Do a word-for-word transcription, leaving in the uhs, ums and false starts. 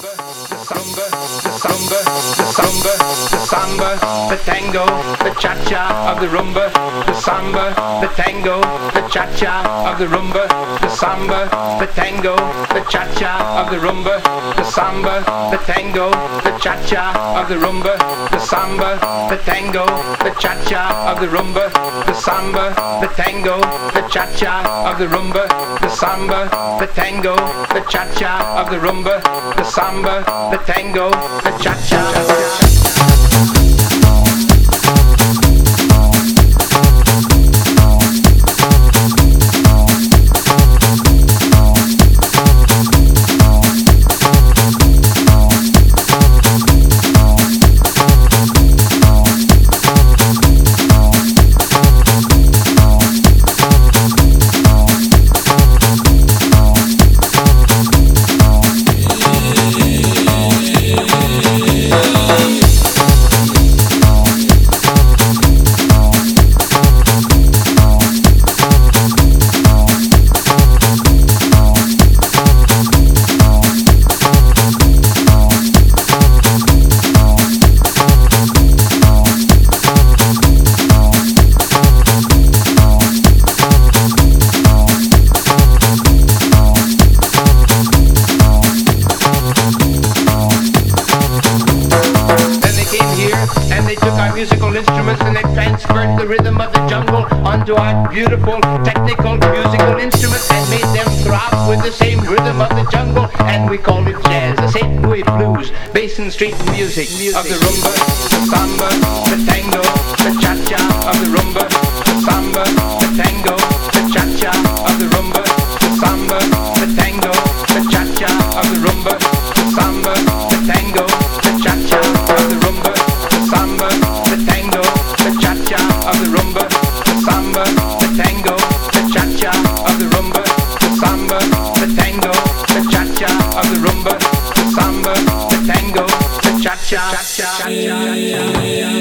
rumba, the samba, the samba, the samba, the samba, the tango, the cha-cha of the rumba, the samba, the tango, the cha-cha of the rumba, the samba, the tango, the cha-cha of the rumba, the samba, the tango, the cha-cha of the rumba, the samba, the tango, the cha-cha of the rumba, the samba, the tango, the cha-cha of the rumba, the samba, the tango, the cha-cha of the rumba, the samba, the tango, the cha-cha. And they took our musical instruments and they transferred the rhythm of the jungle onto our beautiful technical musical instruments and made them throb with the same rhythm of the jungle, and we called it jazz, the Saint Louis blues, Basin Street music, music of the rumba, the samba, the tango, the cha-cha of the rumba, the samba, the tango, the cha-cha of the rumba, the samba, the tango, the cha-cha of the rumba, the samba, the tango, the cha-cha of the rumba, samba, the tango, the cha-cha of the rumba, the samba, the tango, the cha-cha of the rumba, the samba, the tango, the cha-cha of the rumba, the samba, the tango, the cha-cha, cha-cha.